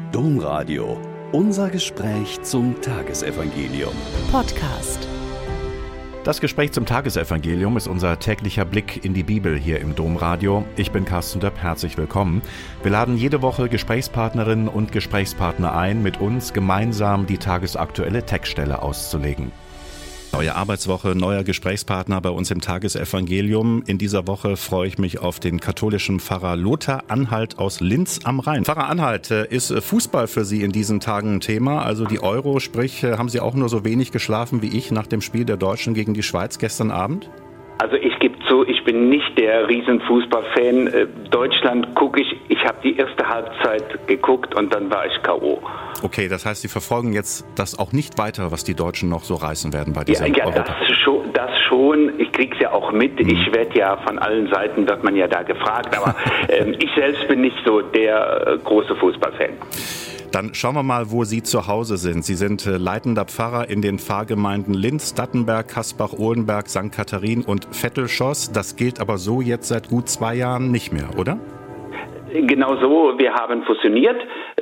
Domradio. Unser Gespräch zum Tagesevangelium. Podcast. Das Gespräch zum Tagesevangelium ist unser täglicher Blick in die Bibel hier im Domradio. Ich bin Carsten Döpp, herzlich willkommen. Wir laden jede Woche Gesprächspartnerinnen und Gesprächspartner ein, mit uns gemeinsam die tagesaktuelle Textstelle auszulegen. Neue Arbeitswoche, neuer Gesprächspartner bei uns im Tagesevangelium. In dieser Woche freue ich mich auf den katholischen Pfarrer Lothar Anhalt aus Linz am Rhein. Pfarrer Anhalt, ist Fußball für Sie in diesen Tagen ein Thema? Also die Euro, sprich, haben Sie auch nur so wenig geschlafen wie ich nach dem Spiel der Deutschen gegen die Schweiz gestern Abend? Also ich gebe zu, ich bin nicht der Riesenfußballfan. Deutschland gucke ich. Ich habe die erste Halbzeit geguckt und dann war ich K.O. Okay, das heißt, Sie verfolgen jetzt das auch nicht weiter, was die Deutschen noch so reißen werden bei dieser Ja, das schon. Ich krieg's ja auch mit. Ich werde ja von allen Seiten, wird man ja da gefragt. Aber ich selbst bin nicht so der große Fußballfan. Dann schauen wir mal, wo Sie zu Hause sind. Sie sind leitender Pfarrer in den Pfarrgemeinden Linz, Dattenberg, Kaspach, Ohlenberg, St. Katharin und Vettelschoss. Das gilt aber so jetzt seit gut 2 Jahren nicht mehr, oder? Genau so. Wir haben fusioniert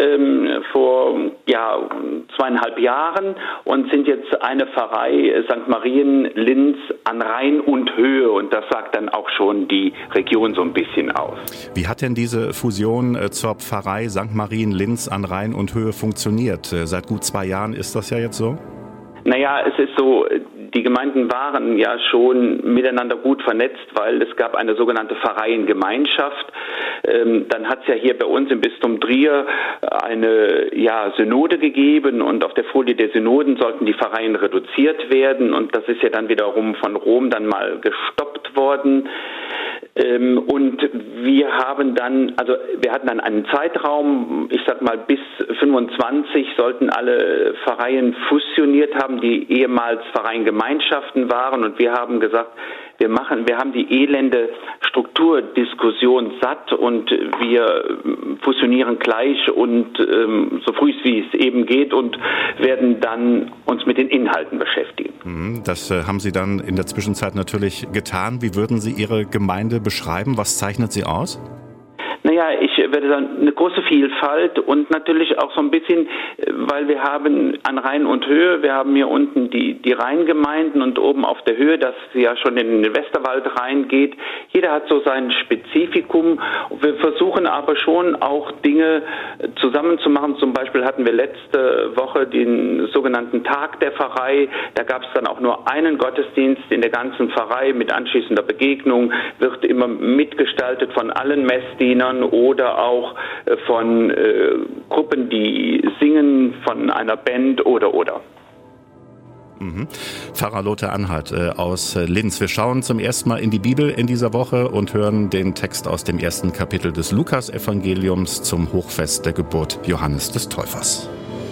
vor 2,5 Jahren und sind jetzt eine Pfarrei St. Marien Linz an Rhein und Höhe, und das sagt dann auch schon die Region so ein bisschen aus. Wie hat denn diese Fusion zur Pfarrei St. Marien Linz an Rhein und Höhe funktioniert? Seit gut 2 Jahren ist das ja jetzt so? Naja, es ist so, die Gemeinden waren ja schon miteinander gut vernetzt, weil es gab eine sogenannte Pfarreiengemeinschaft. Dann hat es ja hier bei uns im Bistum Trier eine Synode gegeben, und auf der Folie der Synoden sollten die Pfarreien reduziert werden, und das ist ja dann wiederum von Rom dann mal gestoppt worden. Und wir hatten dann einen Zeitraum, ich sag mal bis 25 sollten alle Pfarreien fusioniert haben, die ehemals Pfarreiengemeinschaften waren, und wir haben gesagt, wir haben die elende Strukturdiskussion satt und wir fusionieren gleich und so früh wie es eben geht und werden dann uns mit den Inhalten beschäftigen. Das haben Sie dann in der Zwischenzeit natürlich getan. Wie würden Sie Ihre Gemeinde beschreiben? Was zeichnet sie aus? Naja, ich würde sagen, eine große Vielfalt und natürlich auch so ein bisschen, weil wir haben an Rhein und Höhe, wir haben hier unten die Rheingemeinden und oben auf der Höhe, das ja schon in den Westerwald reingeht. Jeder hat so sein Spezifikum. Wir versuchen aber schon auch Dinge zusammen zu machen. Zum Beispiel hatten wir letzte Woche den sogenannten Tag der Pfarrei. Da gab es dann auch nur einen Gottesdienst in der ganzen Pfarrei mit anschließender Begegnung, wird immer mitgestaltet von allen Messdienern oder auch von Gruppen, die singen, von einer Band oder. Pfarrer Lothar Anhalt aus Linz. Wir schauen zum ersten Mal in die Bibel in dieser Woche und hören den Text aus dem 1. Kapitel des Lukas-Evangeliums zum Hochfest der Geburt Johannes des Täufers.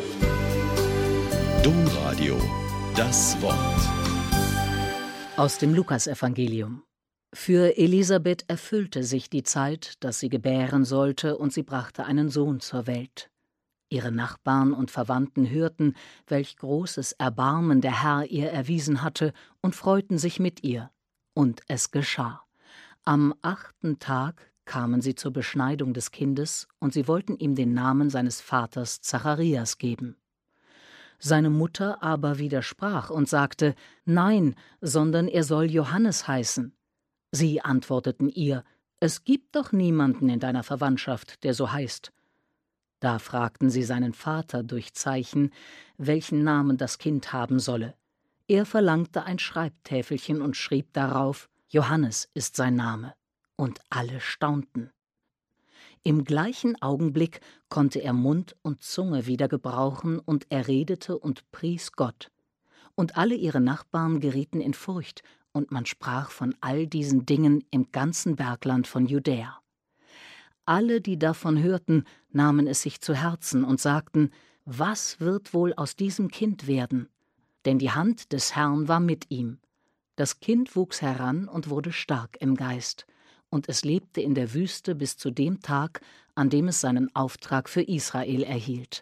Domradio, das Wort. Aus dem Lukas-Evangelium. Für Elisabeth erfüllte sich die Zeit, dass sie gebären sollte, und sie brachte einen Sohn zur Welt. Ihre Nachbarn und Verwandten hörten, welch großes Erbarmen der Herr ihr erwiesen hatte, und freuten sich mit ihr. Und es geschah. Am 8. Tag kamen sie zur Beschneidung des Kindes, und sie wollten ihm den Namen seines Vaters Zacharias geben. Seine Mutter aber widersprach und sagte: Nein, sondern er soll Johannes heißen. Sie antworteten ihr: Es gibt doch niemanden in deiner Verwandtschaft, der so heißt. Da fragten sie seinen Vater durch Zeichen, welchen Namen das Kind haben solle. Er verlangte ein Schreibtäfelchen und schrieb darauf: Johannes ist sein Name. Und alle staunten. Im gleichen Augenblick konnte er Mund und Zunge wieder gebrauchen, und er redete und pries Gott. Und alle ihre Nachbarn gerieten in Furcht, und man sprach von all diesen Dingen im ganzen Bergland von Judäa. Alle, die davon hörten, nahmen es sich zu Herzen und sagten: Was wird wohl aus diesem Kind werden? Denn die Hand des Herrn war mit ihm. Das Kind wuchs heran und wurde stark im Geist, und es lebte in der Wüste bis zu dem Tag, an dem es seinen Auftrag für Israel erhielt.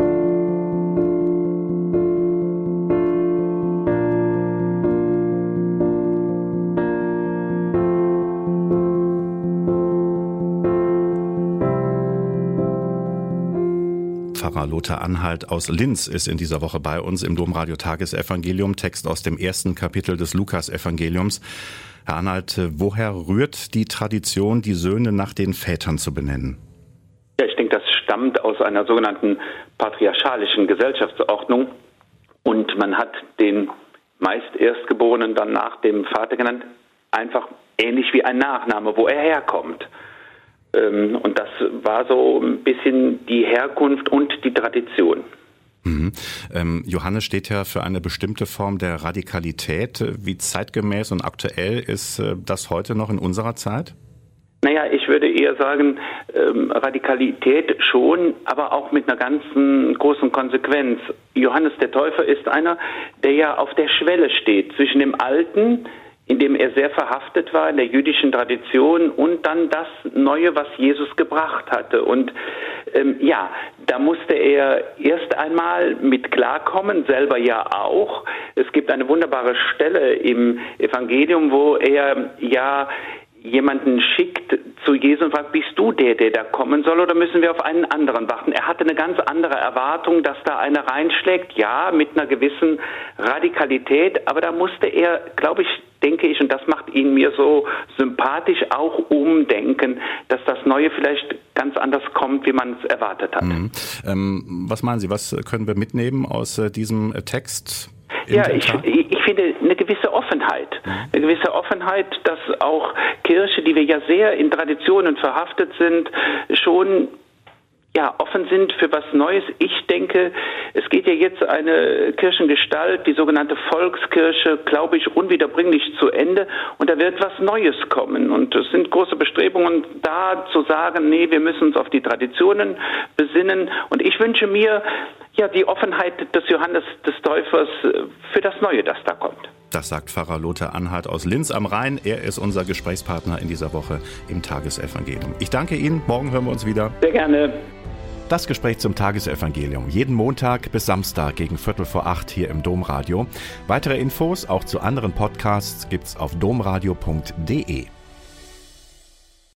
Pfarrer Lothar Anhalt aus Linz ist in dieser Woche bei uns im Domradio Tagesevangelium, Text aus dem 1. Kapitel des Lukas-Evangeliums. Herr Anhalt, woher rührt die Tradition, die Söhne nach den Vätern zu benennen? Ja, ich denke, das stammt aus einer sogenannten patriarchalischen Gesellschaftsordnung und man hat den meist Erstgeborenen dann nach dem Vater genannt, einfach ähnlich wie ein Nachname, wo er herkommt. Und das war so ein bisschen die Herkunft und die Tradition. Johannes steht ja für eine bestimmte Form der Radikalität. Wie zeitgemäß und aktuell ist das heute noch in unserer Zeit? Naja, ich würde eher sagen, Radikalität schon, aber auch mit einer ganzen großen Konsequenz. Johannes der Täufer ist einer, der ja auf der Schwelle steht zwischen dem Alten, in dem er sehr verhaftet war in der jüdischen Tradition, und dann das Neue, was Jesus gebracht hatte. Und da musste er erst einmal mit klarkommen, selber ja auch. Es gibt eine wunderbare Stelle im Evangelium, wo er ja jemanden schickt zu Jesus und fragt, bist du der da kommen soll, oder müssen wir auf einen anderen warten? Er hatte eine ganz andere Erwartung, dass da einer reinschlägt, ja, mit einer gewissen Radikalität, aber da musste er, denke ich, und das macht ihn mir so sympathisch, auch umdenken, dass das Neue vielleicht ganz anders kommt, wie man es erwartet hat. Was meinen Sie, was können wir mitnehmen aus diesem Text? Ja, ich finde eine gewisse Offenheit. Eine gewisse Offenheit, dass auch Kirche, die wir ja sehr in Traditionen verhaftet sind, schon offen sind für was Neues. Ich denke, es geht ja jetzt eine Kirchengestalt, die sogenannte Volkskirche, glaube ich, unwiederbringlich zu Ende, und da wird was Neues kommen. Und es sind große Bestrebungen, da zu sagen, nee, wir müssen uns auf die Traditionen besinnen. Und ich wünsche mir die Offenheit des Johannes des Täufers für das Neue, das da kommt. Das sagt Pfarrer Lothar Anhalt aus Linz am Rhein. Er ist unser Gesprächspartner in dieser Woche im Tagesevangelium. Ich danke Ihnen. Morgen hören wir uns wieder. Sehr gerne. Das Gespräch zum Tagesevangelium. Jeden Montag bis Samstag gegen 7:45 hier im Domradio. Weitere Infos auch zu anderen Podcasts gibt's auf domradio.de.